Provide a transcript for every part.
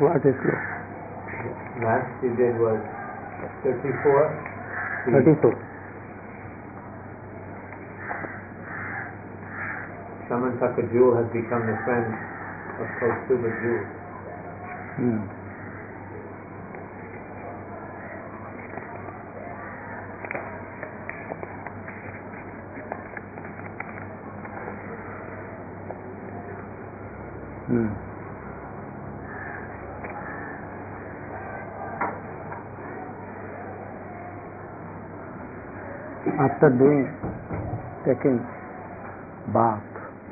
What is slow? Last we did was 34. 34. Samantaka Jewel has become the friend of Kaustuba Jewel. After taking bath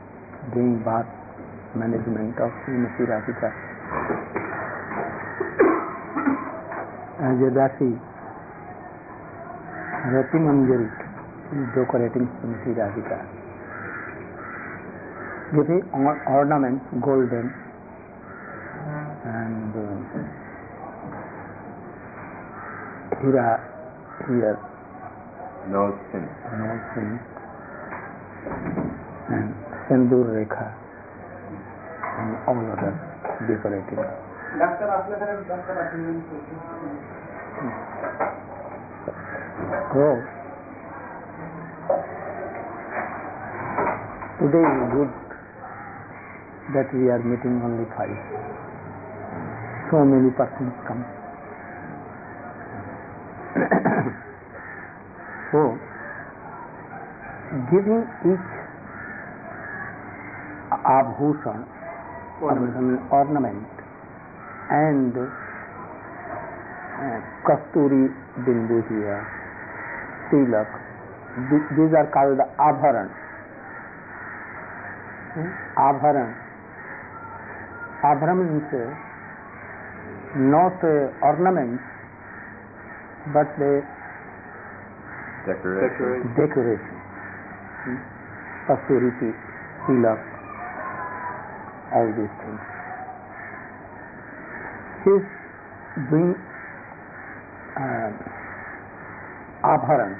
management of Srimati Radhika, as a Dasi, Rati Manjari is decorating Srimati Radhika, giving ornaments, golden and hira here. No sin. And Sindur Rekha and all other decorating. Oh, today is good that we are meeting only 5. So many persons come. So, giving each abhushan, ornament and kasturi bindu here, tilak, these are called abharan. Abharan means not ornaments but the decoration. Kasturi, tilak, all these things. He is doing abharan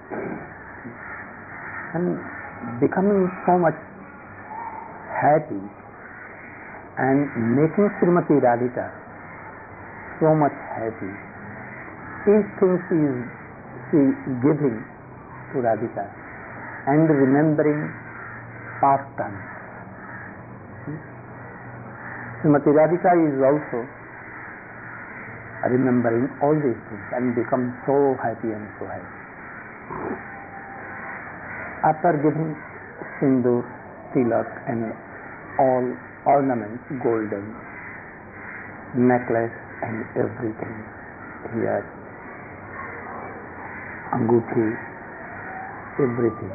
and becoming so much happy and making Srimati Radhika so much happy. These things she is giving to Radhika and remembering past times. Srimati Radhika is also remembering all these things and become so happy and so happy. After giving sindur, tilak and all ornaments, golden, necklace and everything, here, anguthi, everything.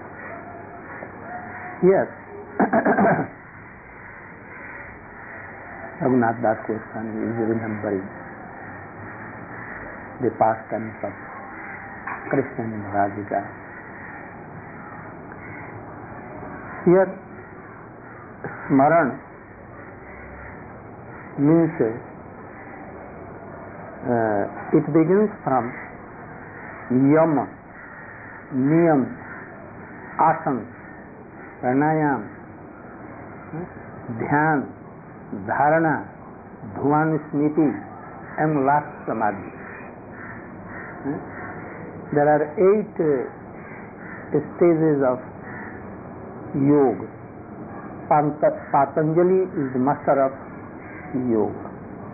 Yes. Raghunath Das Goswami is remembering the pastimes of Krishna and Radhika. Here, Smaran means it begins from Yama, Niyam, Asan, Pranayam, Dhyan, Dharana, Dhruvanusmriti and last Samadhi. There are 8 stages of yoga. Patanjali is the master of yoga.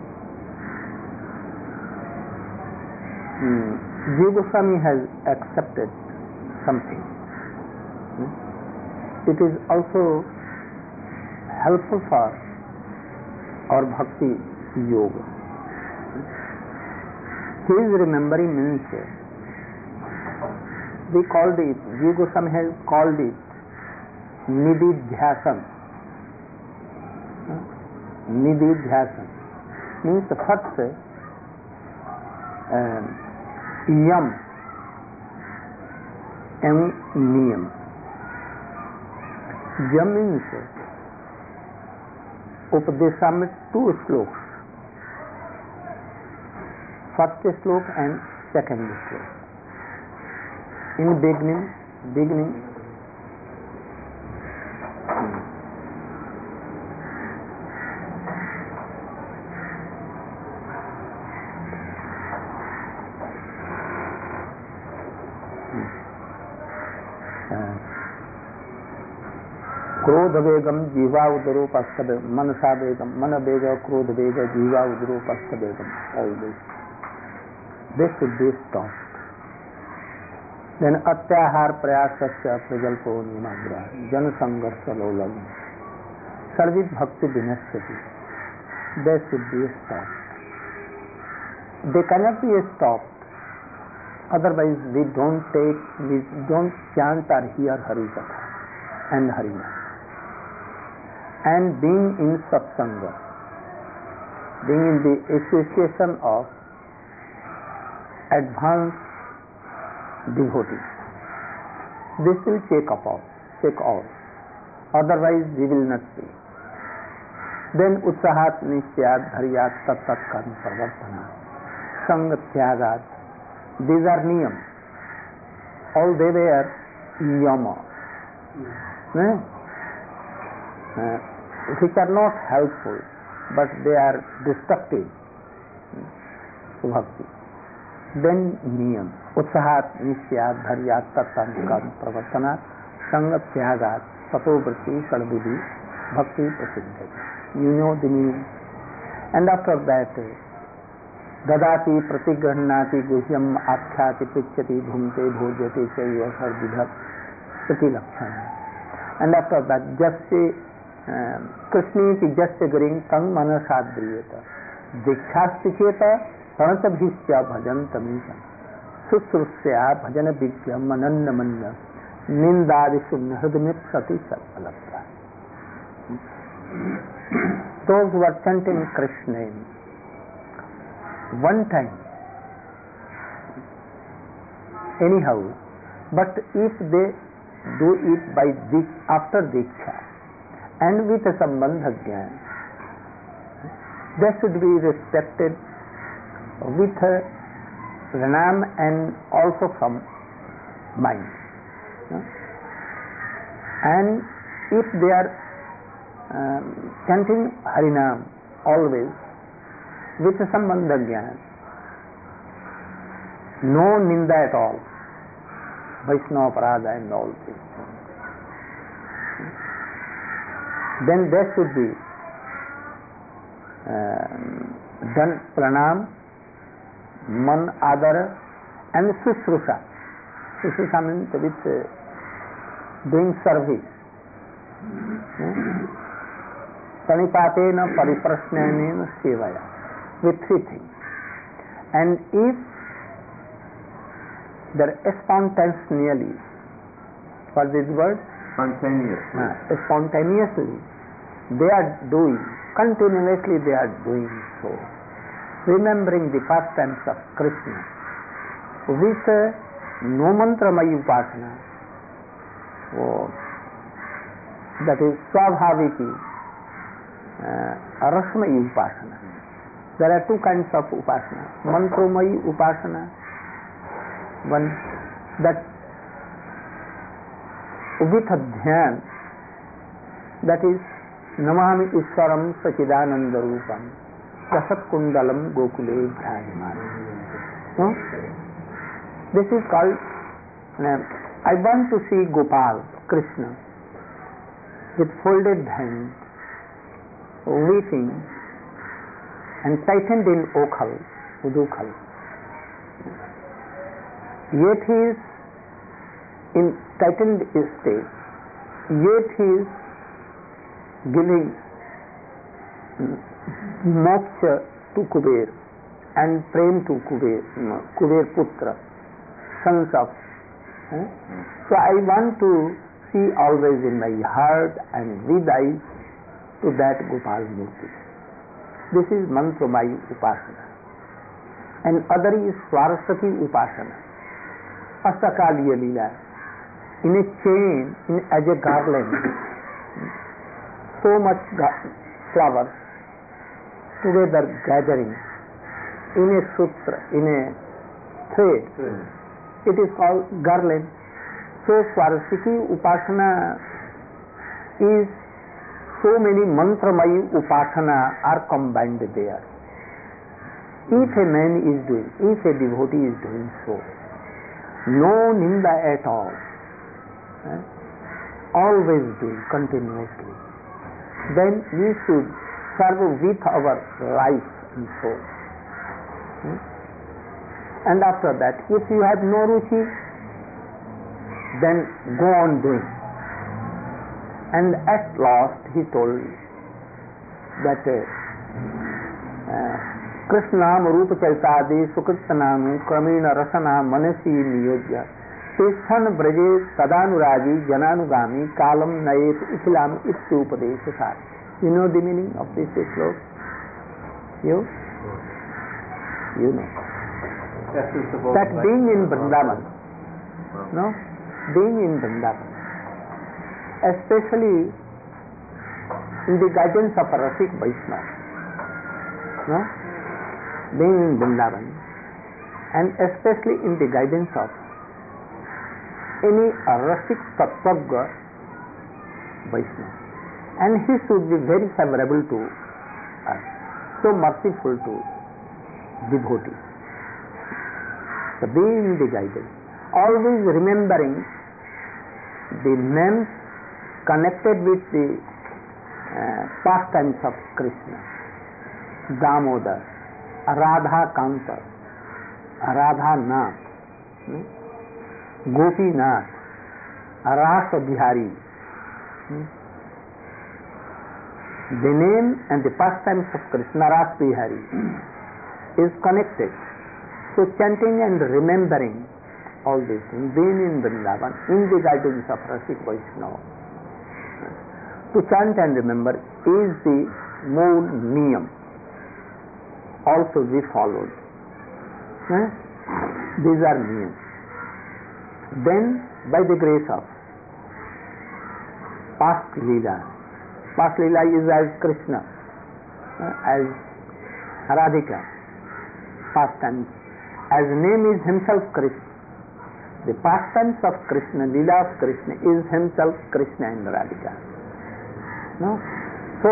Jiva Goswami has accepted something. It is also helpful for our bhakti yoga. His remembering means we called it, Jiva Goswami has called it Nididhyasan. Nididhyasan means the first yam and niyam. Yam means Upadeshamrit 2 slokas. First slok and second slok. In beginning, क्रोध वेगम जीवा उदरोपस्थ मनसा वेगम मन वेग क्रोध वेग जीवा उदरोपस्थ वेगम. All this should be stopped. Then atyahar prayasasya prajalpo nimagra jan sangarsha lolam sarvit bhakti vinashyati. They should be stopped. They cannot be stopped. Otherwise we don't chant or hear Harikatha and Harinam. And being in satsanga, being in the association of advanced devotees, this will check all. Otherwise we will not be. Then utsahat nishyat dharyat tat karma pravartana sanga tyagat. These are niyam. All they were yama, which are not helpful, but they are destructive to bhakti. Then niyam. Utsahat nishyat dharyat tattam karma pravartana sanga tyagat tato vritti sadbudhi bhakti prasiddhati. You know the meaning. And after that, dadati pratigrhnati guhyam akhyati pichyati bhumte bhojyate chaiva sarvidhat prati lakshana. And after that, jasya krishni ki jasya garing tang manasadriyata dikshasti cheta tanata bhisya bhajantamisa susrusya bhajana vidyam mananna manna nindadishu hridmit sati satpalapta. Those who are chanting Krishna one time, anyhow, but if they do it by after Diksha and with a Sambandha Jnana, they should be respected with Pranam and also from mind. And if they are chanting Harinam always with Sambandha Jnana, no ninda at all, Vaishnava Parada and all things. Then there should be done Pranam, Man Adara and Sushrusha. Sushrusha means with doing service. Panipatena pariprasnena sevaya, with three things. And if they're spontaneously, what is this word? Spontaneously they are doing, continuously they are doing so, remembering the pastimes of Krishna with no mantramayi upasana, that is swabhaviki, rasmayi upasana. There are two kinds of upasana. Mantramayi upasana, one that with a dhyan, that is namami ishwaram sachidananda rupam rasat kundalam gokule bhrajaman. This is called, I want to see Gopal, Krishna, with folded hands, weeping and tightened in okhal, udukhal. Yet he is in tightened state, yet he is giving moksha to Kuber and prem to Kuber Putra, sons of. So I want to see always in my heart and with eyes to that Gopal Murti. This is Mantramayi Upasana. And other is Swarasati Upasana, Astakaliya Leela, in a chain, as a garland, so much flowers together gathering in a sutra, in a thread. It is called garland. So Swarasati Upasana is so many mantramayi upasana are combined there. If a man is doing, if a devotee is doing so, no ninda at all, always doing continuously, then we should serve with our life and soul. And after that, if you have no ruchi, then go on doing. And at last he told that Krishna Nam Rupa Chaitadi Sukritta Namu Kramena Rasana Manasi Niyojya Teshan Braje Tadanuragi Jananugami Kalam Nayet Ikilam Ityupadesha. You know the meaning of this sloka? You? You know. That being in Vrindavan, no? Being in Vrindavan, especially in the guidance of a Rasik Vaishnava, no? Being in Vrindavan, and especially in the guidance of any Rasik Tattvaga Vaishnava, and he should be very favorable to us, so merciful to devotees. So being the guidance, always remembering the names connected with the pastimes of Krishna, Damodar, Radha Kanta, Radha Nath, Gopinath, Rasa Bihari. The name and the pastimes of Krishna, Rasa Bihari, is connected. So chanting and remembering all these things, being in Vrindavan, in the guidance of Rasik Vaishnava, to chant and remember is the more niyam, also be followed. These are niyam. Then, by the grace of past Leela is as Krishna, as Radhika, pastimes. As name is himself Krishna, the pastimes of Krishna, Leela of Krishna is himself Krishna and Radhika. No? So,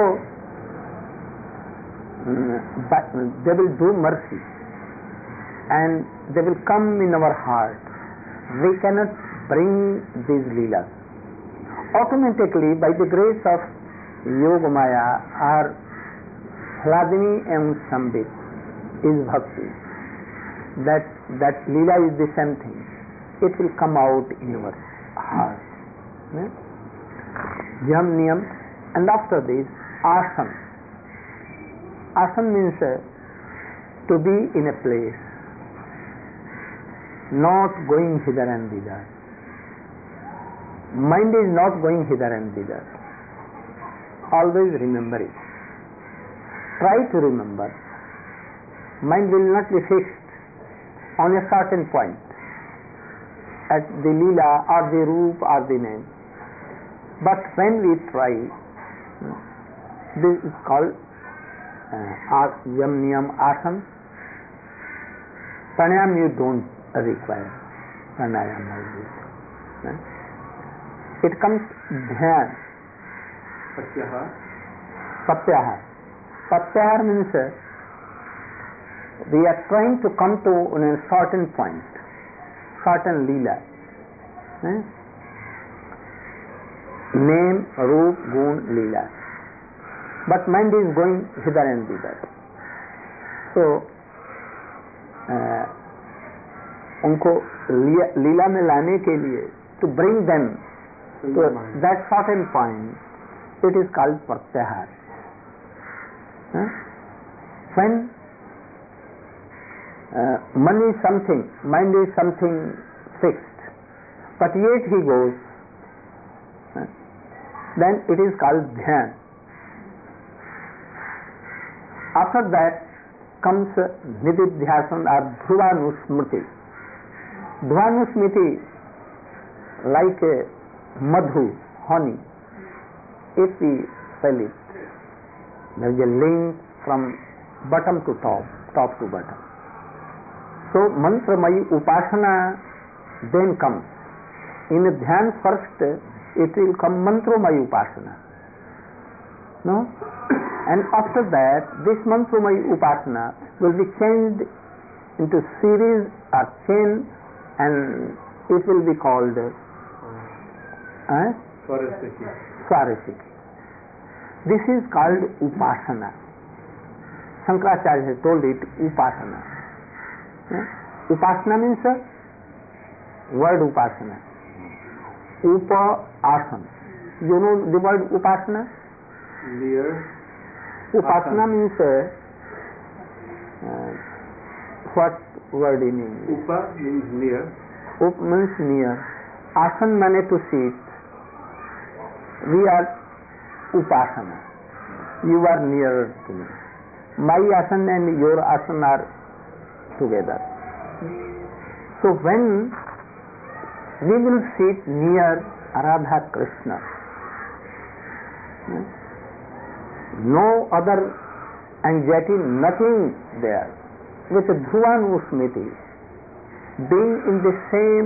but they will do mercy and they will come in our heart. We cannot bring these Leelas. Automatically, by the grace of Yogamaya or Hladini and Sambit is Bhakti. That Leela is the same thing. It will come out in your heart. Yam Niyam, and after this, Asan. Asan means to be in a place, not going hither and thither. Mind is not going hither and thither. Always remember it. Try to remember. Mind will not be fixed on a certain point at the Leela or the Roop or the name. But when we try, this is called Yam Niyam Asan. Pranayam you don't require. Pranayam always. It comes Dhyan. Pratyahar. Pratyahar means we are trying to come to a certain point, certain Leela. Name, Roop, Gun, Leela. But mind is going hither and thither. So, उनको लीला में लाने के लिए, to bring them to that certain point, it is called pratyahar. When mind is something fixed, but yet he goes, then it is called dhyan. After that comes nididhyasan or dhruvanusmriti. Dhruvanusmriti, like madhu, honey, if we sell it, there is a link from bottom to top, top to bottom. So mantramayi upasana then comes. In dhyan first it will come mantramayi upasana. No? And after that this mantramayi upasana will be changed into series or chain, and it will be called Swarasiki. Swarasiki. This is called upasana. Shankaracharya has told it upasana. Upasana means word upasana. Upa-asana. You know the word upasana? Near. Upasana means what word in English? Upa means near. Up means near. Asan means to sit. We are upasana. You are nearer to me. My asana and your asana are together. So when we will sit near Radha Krishna, no other anxiety, nothing there. With Dhruva Smriti, being in the same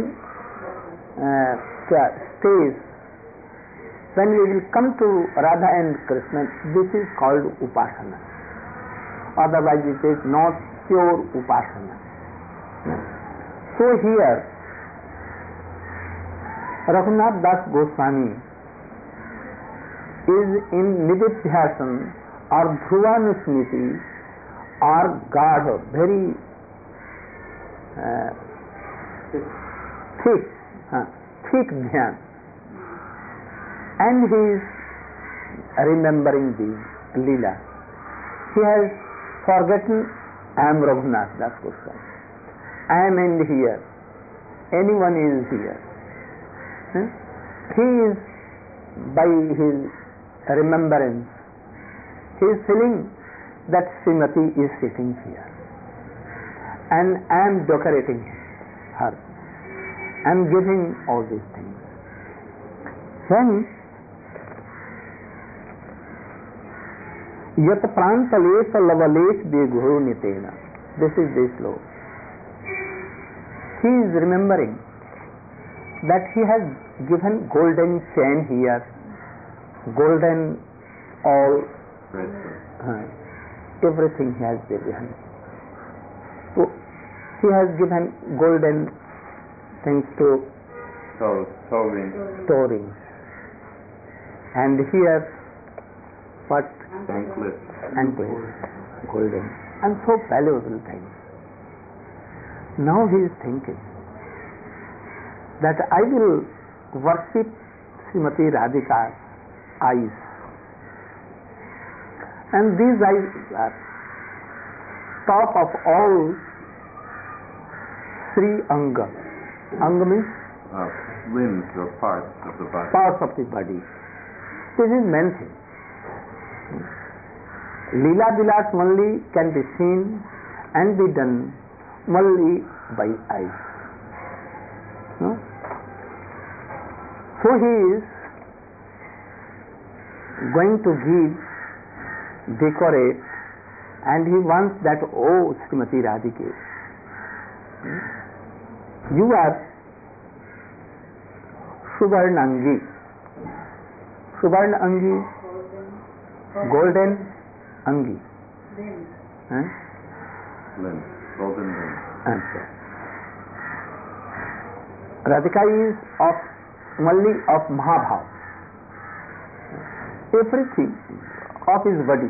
stage, when we will come to Radha and Krishna, this is called upasana. Otherwise it is not pure upasana. So here, Raghunath Das Goswami is in Nididhyasana or Dhruva Smriti or God, very thick dhyan, and he is remembering the Leela. He has forgotten, I am Raghunath Das Goswami. I am in here. Anyone is here. He is, by his remembrance, he is feeling that Srimati is sitting here. And I am decorating her. I am giving all these things. Then, Yat prantalesh lavalesh begho nitena. This is the slow. He is remembering that he has given golden chain here, golden all, everything he has given. So he has given golden things to storing. And here, what? Anklets, golden, and so valuable things. Now he is thinking that I will worship Srimati Radhika's eyes. And these eyes are top of all Sri Anga. Anga means? Limbs or parts of the body. Parts of the body. This is main thing. Leela Vilas only can be seen and be done only by eyes. No? So he is going to give, decorate, and he wants that, oh Srimati Radhike, you are Suvarnangi. Suvarnangi, golden Angi. Limbs, golden limbs. Answer. Radhika is of only of Mahabhav. Everything of his body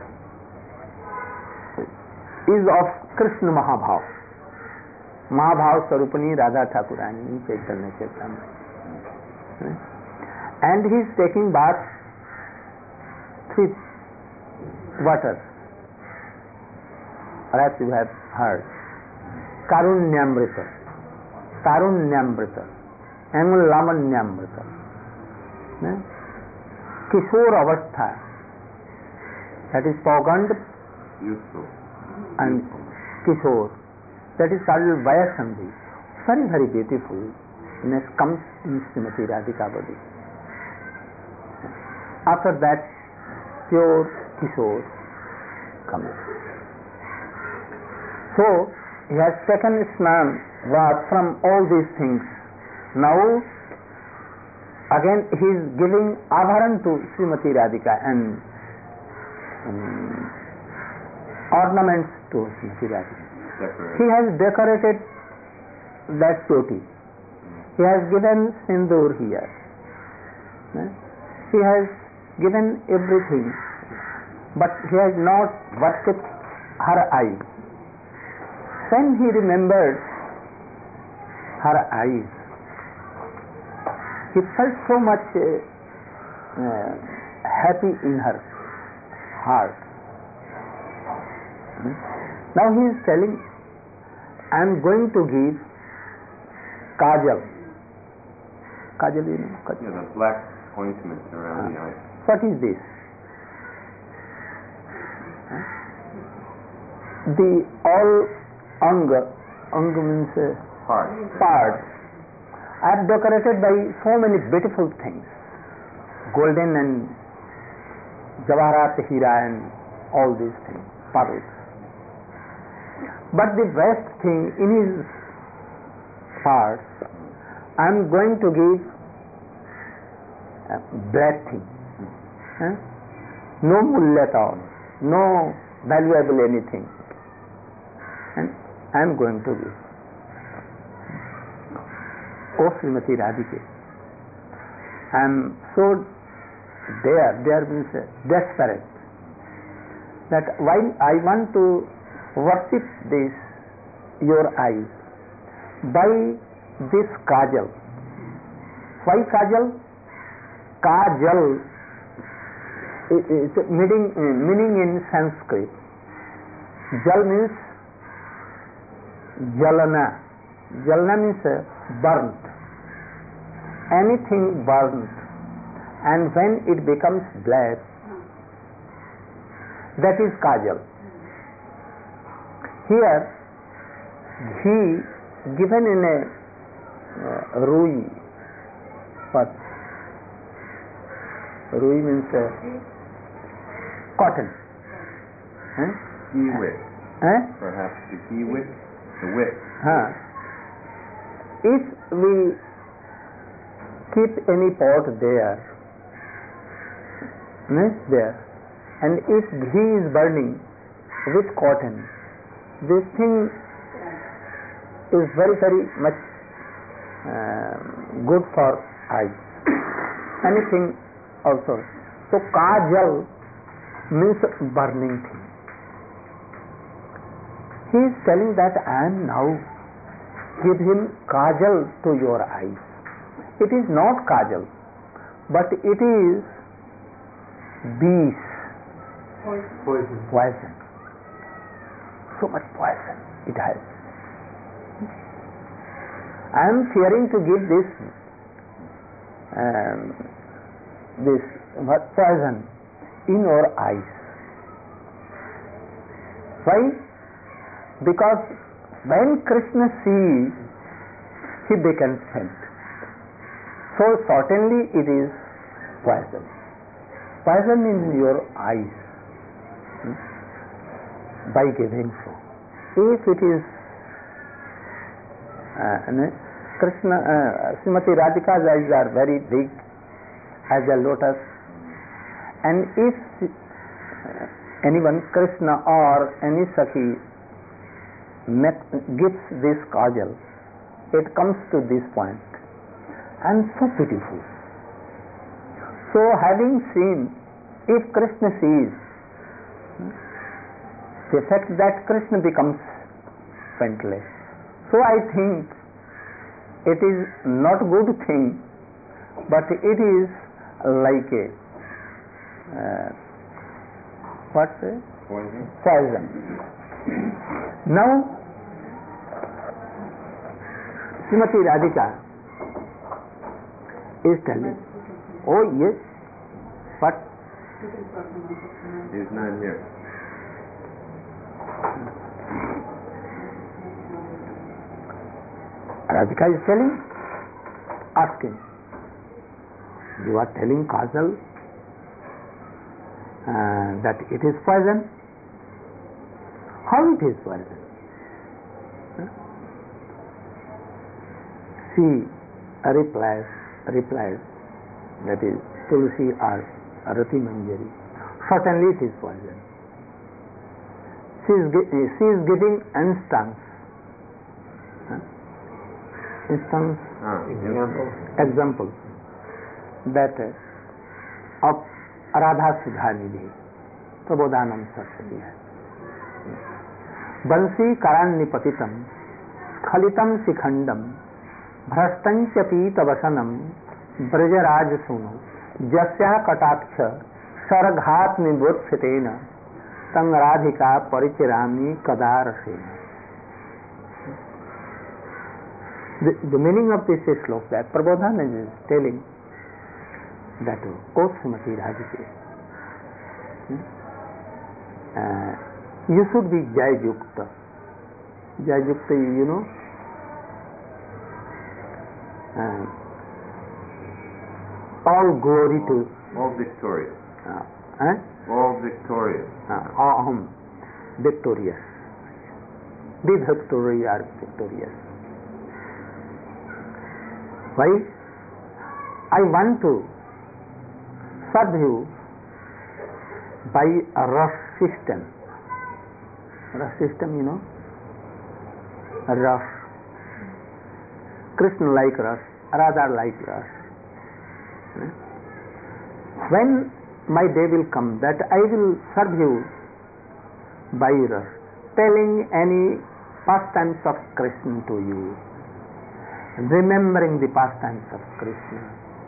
is of Krishna Mahabhav. Mahabhav Sarupani Radha Thakurani Chaitanya Chaitanya. And he is taking bath with water. Perhaps you have heard. Karunyamrita. Karunyamrita. Lamanyamrita. Kishore Avastha. That is Paugand Useful. and Kishore. That is called Vayasandhi. Very, very beautiful. Next comes in Srimati Radhika body. After that, pure Kishore comes. So, he has taken snan bath from all these things. Now, again he is giving abharan to Srimati Radhika and ornaments to Srimati Radhika. He has decorated that choti. He has given sindoor here. He has given everything, but he has not worshipped her eyes. When he remembered her eyes, he felt so much happy in her heart. Now he is telling, I am going to give kajal. Kajal, you know? Kajal. Yeah, the black ointment around the eyes. What is this? The all anga means parts, are decorated by so many beautiful things, golden and javaharat, hira and all these things, pearls. But the best thing in his parts, I am going to give bad thing. No mulya at all, no valuable anything. And I am going to give. Oh Srimati Radhike, I am so there means desperate, that while I want to worship this, your eyes, by this kajal. Why kajal? Kajal is meaning in Sanskrit. Jal means jalana. Jalana means burnt. Anything burnt, and when it becomes black, that is kajal. Here, ghee given in a rui. What? Rui means cotton. Ghee wick. Perhaps the ghee wick, the wick. If we keep any pot there, and if ghee is burning with cotton, this thing is very, very much good for eyes. Anything also. So kajal means burning thing. He is telling that I am now give him kajal to your eyes. It is not kajal, but it is bees. Poison. So much poison it has. I am fearing to give this poison in your eyes. Why? Because when Krishna sees, he becomes faint. So certainly it is poison. Poison in your eyes by giving so. If it is Krishna, Srimati Radhika's eyes are very big as a lotus, and if anyone, Krishna or any Sakhi, gives this kajal, it comes to this point, and so beautiful. So having seen, if Krishna sees, the effect that Krishna becomes faintless. So I think it is not good thing, but it is like a poison. Now Srimati Radhika is telling, oh yes, but He's not here. Radhika is telling, asking, you are telling Kajal that it is poison? How it is poison? She replies, that is Tulsi or Rati Manjari, certainly it is poison. She is giving instance. Example. that of Radha Sudha Nidhi, Prabodhanam Saraswati hai. Bansi Karannipatitam, Khalitam Sikhandam, Bhrashtancha Pita Vasanam, Brajaraj Suno, Jasya Kataksha, Sarghat Nibhutsetena, Tang Radhika Parichirami Kadarasena. The meaning of this sloka that Prabodhana is telling that O Srimati Radhike, you should be Jayayukta. Jayayukta, you know, all glory to, all victorious, all victorious, victorious. Be victorious, victorious. Why? I want to serve you by a Ras system. Ras system, you know? Ras. Krishna like Ras, Radha like Ras. When my day will come that I will serve you by Ras, telling any pastimes of Krishna to you, remembering the pastimes of Krishna,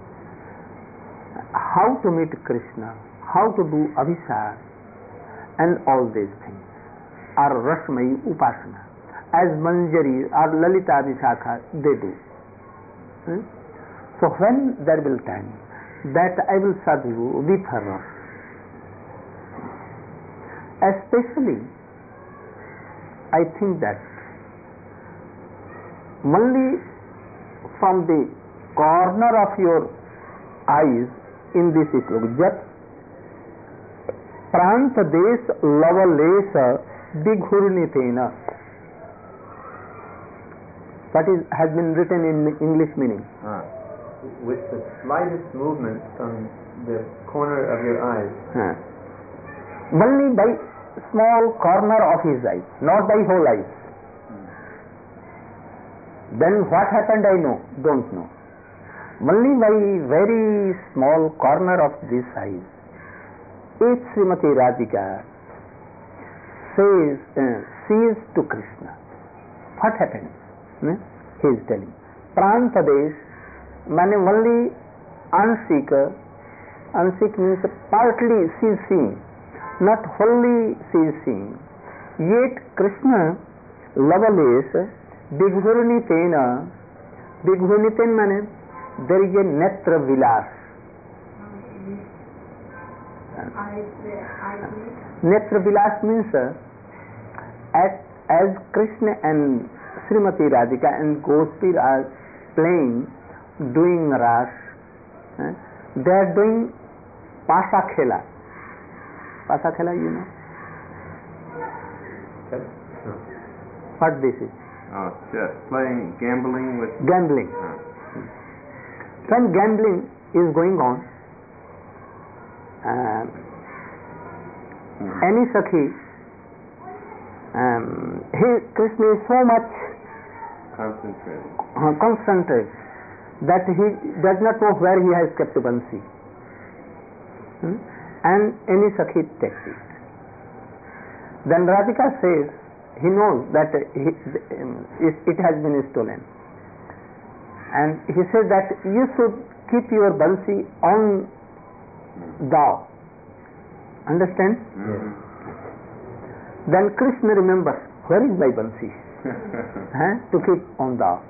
how to meet Krishna, how to do Abhisar, and all these things are Rasmayi Upasana, as Manjari or Lalita Vishakha they do. So when there will time that I will serve you with her Ras, especially I think that only from the corner of your eyes in this sloka, Jat Pranta Des Lavalesa Dighurnitena. That has been written in English meaning. With the slightest movement from the corner of your eyes. Only by small corner of his eyes, not by whole eyes. Then what happened I don't know. Only by very small corner of this eyes, if Srimati Radhika sees to Krishna, what happens? He is telling. Prantades, means only Anshik means partly she is seeing, not wholly she is seeing. Yet Krishna Lavales Bighurnitena, Bighurniten means there is a Netra Vilas. Netra Vilas means as Krishna and Srimati Radhika and Gospir are playing, doing Ras, they are doing Pasha Khela. Pasha Khela, you know? What this is? Chess, playing, gambling with... Gambling. When gambling is going on, any Sakhi, Krishna is so much concentrated that he does not know where he has kept the Bansi. And any Sakhi takes it. Then Radhika says, he knows that it has been stolen. And he says that you should keep your Bansi on thou. Understand? Then Krishna remembers, where is my Bansi? To keep on thou.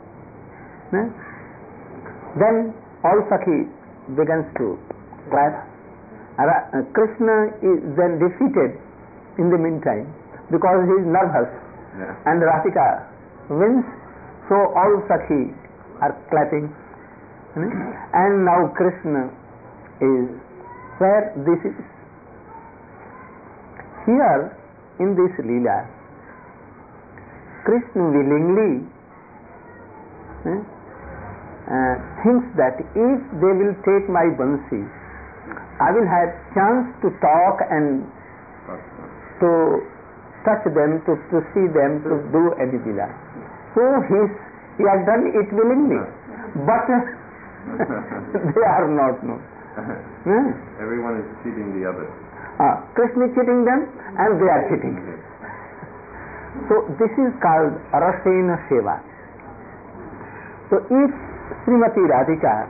Then all Sakhi begins to clap. Krishna is then defeated in the meantime because he is nervous, and Radhika wins, so all Sakhi are clapping, and now Krishna is where this is. Here in this Leela, Krishna willingly thinks that if they will take my Bansi, I will have chance to talk and to touch them, to see them, to do any Leela. So he has done it willingly. But They are not known. Everyone is cheating the other. Krishna is cheating them and they are cheating. So this is called Rasena Seva. So if Srimati Radhika,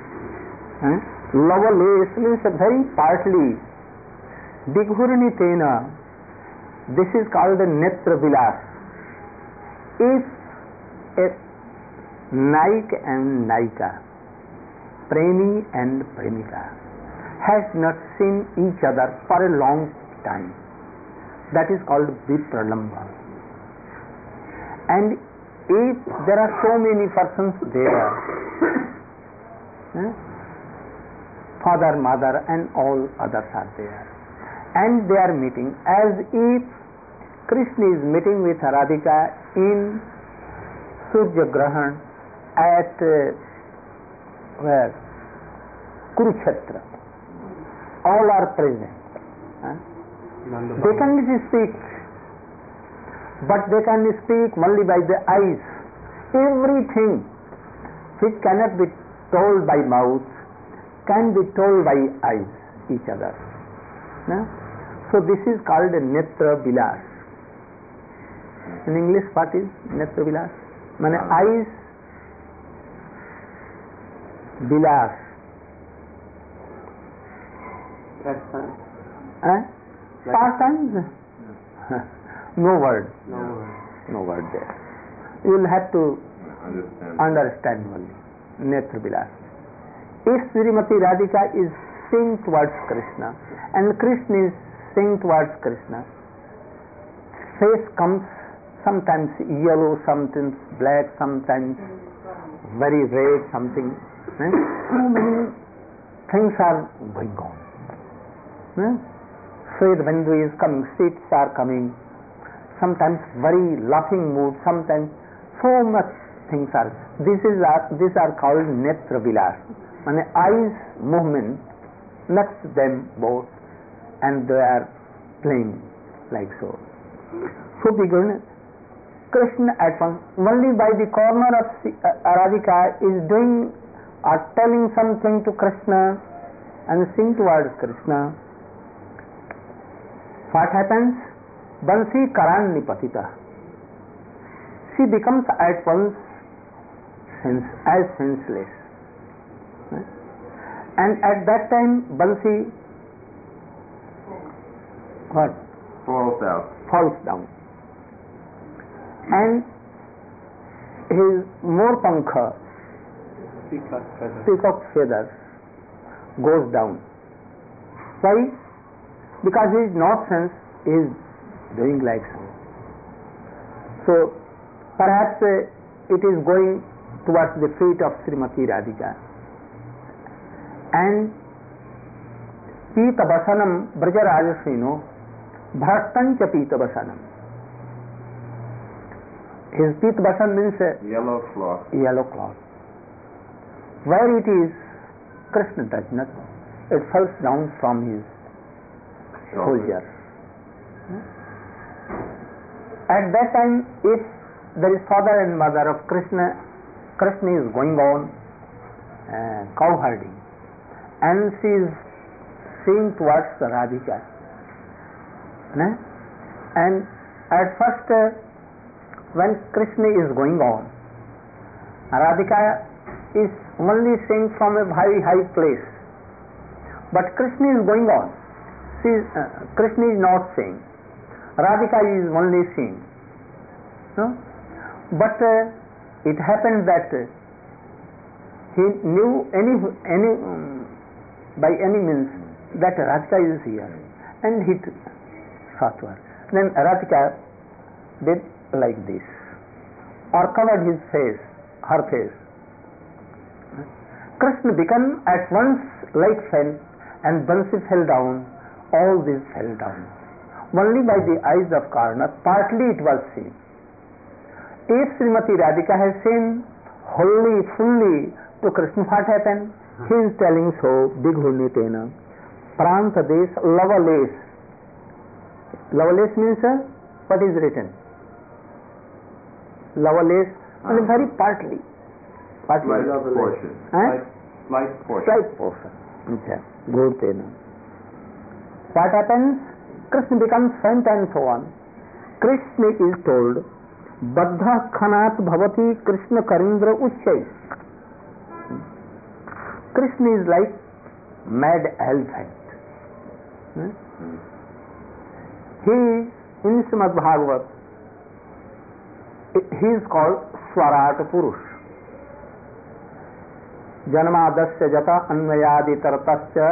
Lovelace means very partly, Bighurnitena, this is called the Netra Vilas. If a Naik and Naika, Premi and Premika, has not seen each other for a long time, that is called Vipralamba. And if there are so many persons there, father, mother and all others are there, and they are meeting, as if Krishna is meeting with Radhika in Surya Grahan at where? Kurukshetra. All are present. They can speak, but they can speak only by the eyes. Everything which cannot be told by mouth can be told by eyes, each other. So this is called a Netra Vilas. In English, what is Netra Vilas? Mane eyes Vilas. Pastime? No word. No word there. You will have to understand only. Netra Vilas. If Srimati Radhika is seeing towards Krishna and Krishna is seeing towards Krishna, face comes sometimes yellow, sometimes black, sometimes very red, something. So many things are going on. Swed Bindu is coming, seeds are coming, sometimes very laughing mood, sometimes so much things are. These are called Netra Vilas. And eyes movement makes them both, and they are playing like so. So begun Krishna at once, only by the corner of Radhika is doing or telling something to Krishna and sing towards Krishna. What happens? Bansi Karan Nipatita. She becomes at once as senseless. And at that time Bansi falls down. And his Morpankha, peacock feathers, goes down. Why? Because his nonsense is doing like so. So perhaps it is going towards the feet of Srimati Radhika. And Pita Basanam Brajarajasino Bhastancha Pita Basanam. His Pita Basan means yellow cloth. Yellow cloth. Where it is, Krishna does not. It falls down from his shoulders. At that time, if there is father and mother of Krishna, Krishna is going on cow herding, and she is seeing towards Radhika. And at first, when Krishna is going on, Radhika is only seeing from a very high place, but Krishna is going on. Krishna is not seeing. Radhika is only seeing. But it happened that he knew by any means that Radhika is here, and he sought her. Then Radhika did like this, or covered his face, her face. Krishna became at once like fell, and Bansi fell down. All this fell down. Only by the eyes of Karna, partly it was seen. If Srimati Radhika has seen wholly, fully to Krishna, what happened? He is telling so, Bighurnitena, Pranta Des Lovelace. Lovelace means what is written? Lovelace, only very partly. Slight portion. Slight portion. Slight portion. Okay. Ghurtena. What happens? Krishna becomes faint and so on. Krishna is told, Baddha khanat bhavati Krishna karindra uchchai. Krishna is like mad elephant. He, in Srimad Bhagavat, he is called Swarat Purush. Janmadasya jata anvayadi tartasya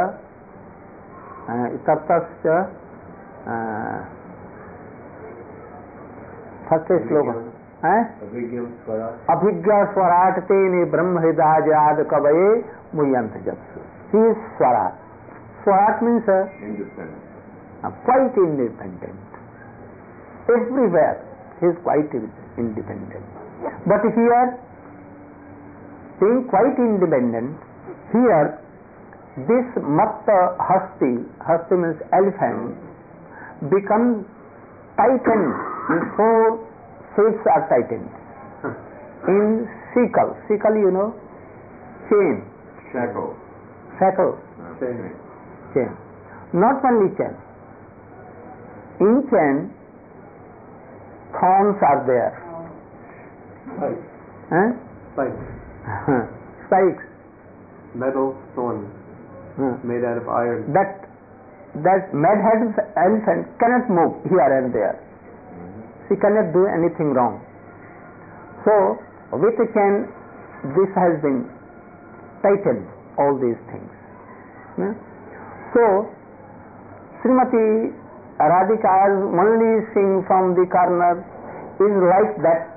first slogan. Abhigya Swarat tene Brahma hridajad kavaye muyant japsu. He is Swarat. Swarat means independent. Quite independent. Everywhere he is quite independent. But here, being quite independent, here this Matta Hasti means elephant, becomes tightened. His four shapes are tightened. In sickle, you know, chain. Shackle. Chain. Not only chain. In chain, thorns are there. Spikes. Metal thorns made out of iron. That mad-headed elephant cannot move here and there. She cannot do anything wrong. So, with a chain, this has been tightened, all these things. So, Srimati Radhika's only sing from the corner is like that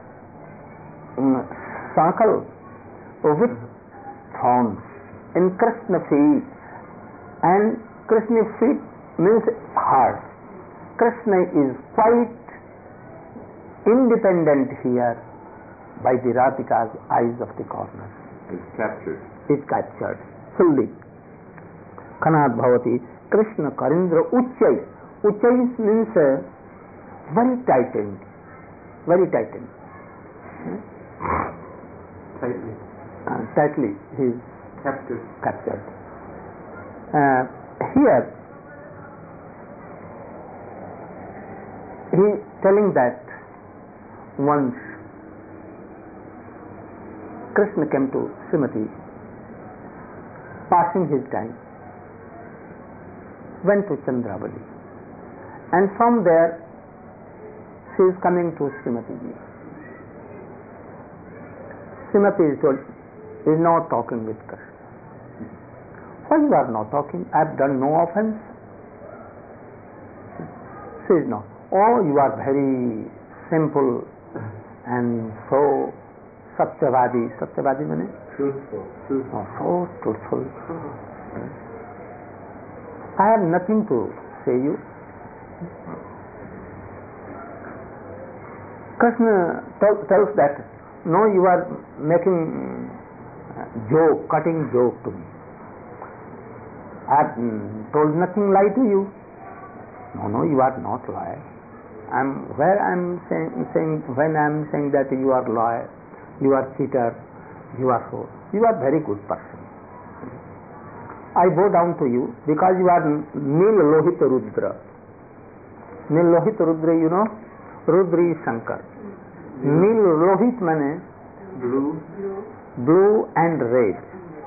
shankal with thorns in Krishna feet, and Krishna feet means heart. Krishna is quite independent here by the Radhika's eyes of the corner. Is captured fully. Khanat bhavati Krishna karindra uchchai. Uchchai means very tightened. Tightly he is captured. Here he is telling that once Krishna came to Srimati, passing his time, went to Chandravali, and from there she is coming to Srimati. Srimati is told, is not talking with Krishna. Why you are not talking? I have done no offense. She is not. Oh, you are very simple and so Satyavadi. Satyavadi means? Truthful. Oh, so truthful. I have nothing to say you. Krishna tells that, no, you are making joke, cutting joke to me. I have told nothing lie to you. No, you are not lie. When I am saying that you are liar, you are cheater, you are so, you are very good person. I bow down to you because you are Nil Lohit Rudra. Nil Lohit Rudra, you know, Rudra is Shankar. Nil Lohit means blue and red.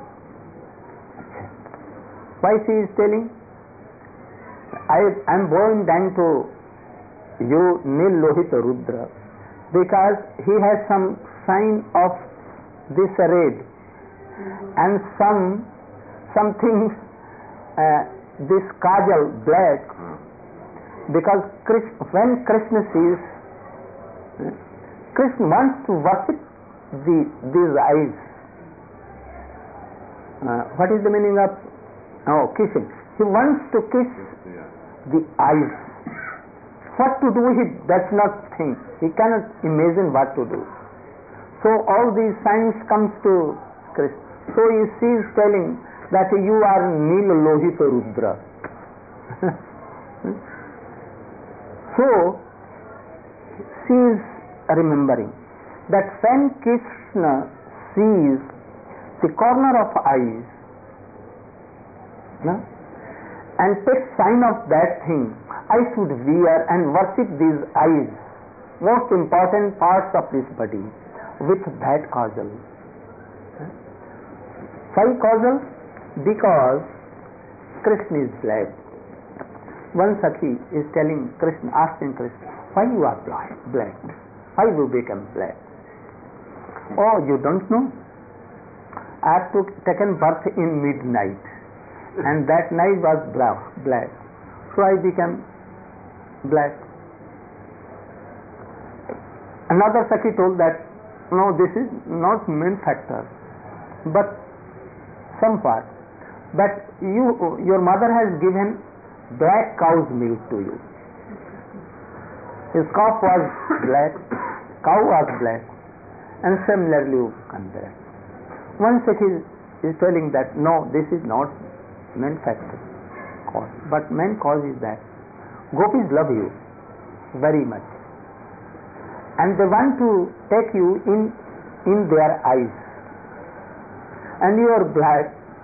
Why she is telling? I am bowing down to you, Nil Lohit Rudra, because he has some sign of this red and something this kajal black, because when Krishna sees, Krishna wants to worship these eyes. What is the meaning of kissing? He wants to kiss the eyes. What to do with it, that's not thing. He cannot imagine what to do. So all these signs comes to Krishna. So he is telling that you are Nil Lohit Rudra. So she is remembering that when Krishna sees the corner of eyes No? And take sign of that thing. I should wear and worship these eyes, most important parts of this body, with that kajal. Why kajal? Because Krishna is black. One Sakhi is telling Krishna, asking Krishna, why you are black? Why you become black? Oh, you don't know? I have taken birth in midnight, and that night was black. So I became black. Another Sakhi told that, no, this is not main factor, but some part. But your mother has given black cow's milk to you. His calf was black, cow was black, and similarly you come there. One Sakhi is telling that no, this is not main factor cause, but main cause is that gopis love you very much, and they want to take you in their eyes, and you are black.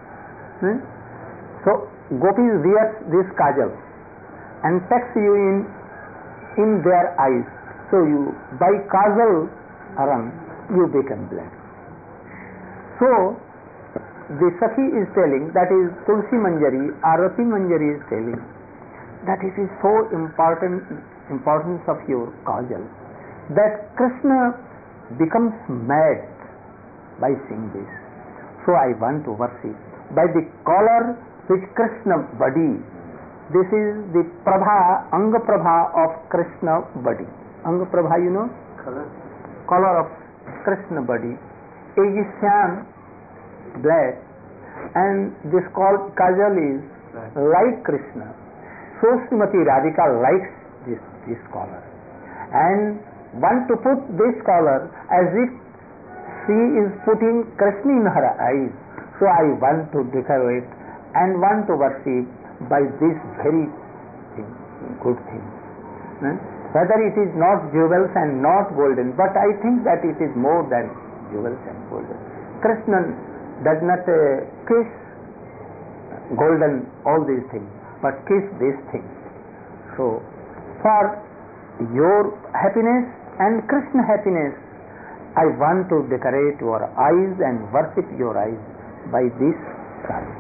So gopis wears this kajal and takes you in their eyes. So you by kajal rang you become black. So the Sakhi is telling, that is Tulsi Manjari, Arati Manjari is telling that it is so importance of your kajal that Krishna becomes mad by seeing this. So I want to worship by the color which Krishna body. This is the Prabha, Anga Prabha of Krishna body. Anga Prabha, you know? Color of Krishna body. Is Shyam, black, and this called kajal is like Krishna. So Srimati Radhika likes this color and want to put this color as if she is putting Krishna in her eyes. So I want to decorate and want to worship by this very good thing. Whether it is not jewels and not golden, but I think that it is more than jewels and golden. Krishna does not kiss golden, all these things, but kiss these things. So for your happiness and Krishna happiness, I want to decorate your eyes and worship your eyes by this kajal.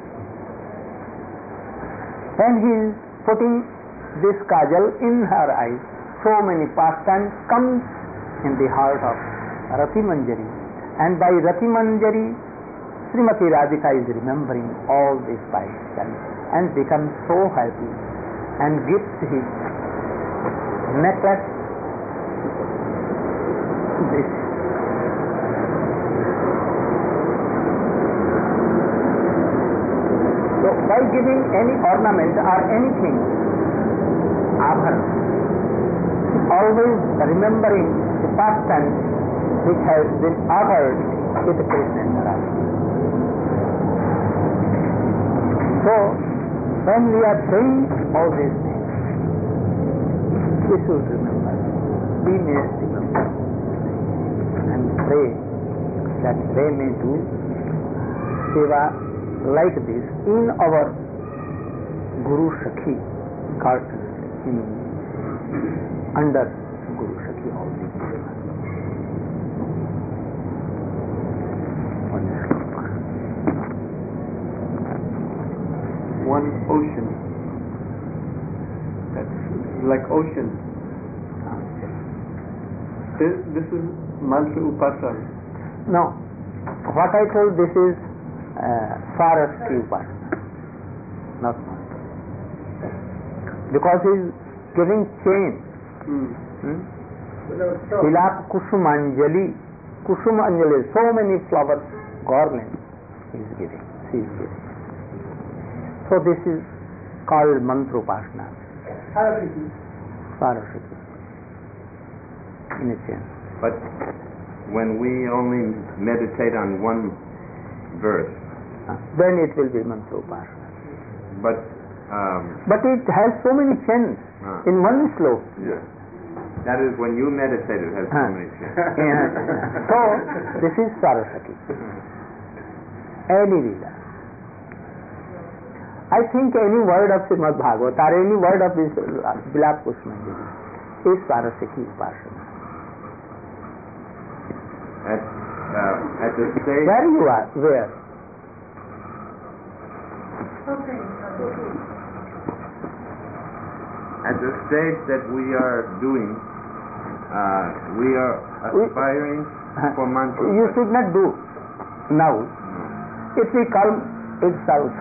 And he is putting this kajal in her eyes. So many pastimes comes in the heart of Rati Manjari, and by Rati Manjari, Srimati Radhika is remembering all this pastimes and becomes so happy and gives his necklace this. So by giving any ornament or anything, abharana, always remembering the pastime which has been offered with Krishna and Radha. So when we are praying all these things, we should remember, we may remember and pray that they may do seva like this in our Guru Sakhi garden, under Guru Sakhi all these things. One ocean, that's like ocean. This is mantra upasana. No, what I told, this is Saraswati Upasana, not mantra. Because he is giving chain. Tilak Kusumanjali, so many flowers, garlands he is giving, she is giving. So this is called mantra upasana. Saraswati. In a chain. But when we only meditate on one verse, then it will be mantra upasana. But it has so many chants in one slope. Yes. That is when you meditate, it has so many chants. So this is Saraswati. Any Lila. I think any word of Srimad Bhagavad or any word of this Vilap Pushpanjali is Parasiki Upasana. At the stage... Where you are? Where? At the stage that we are doing, we are aspiring for mantra. You should not do now. No. It will come itself.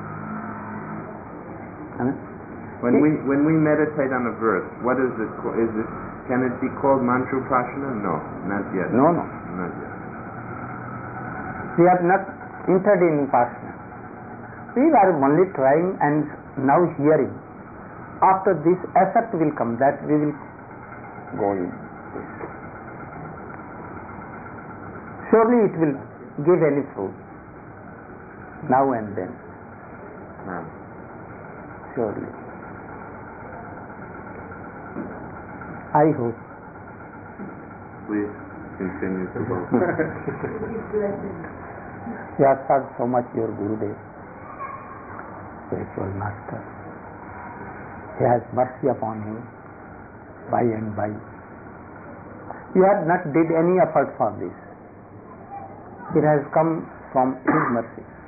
When we meditate on a verse, what is it? Can it be called mantra upasana? No, not yet. No. Not yet. We have not entered in Upasana. We are only trying and now hearing. After this effect will come, that we will go in. Surely it will give any fruit. Now and then. Surely. I hope. Please continue to go. You have served so much your Gurudev, spiritual master. He has mercy upon you by and by. You have not did any effort for this. It has come from his mercy.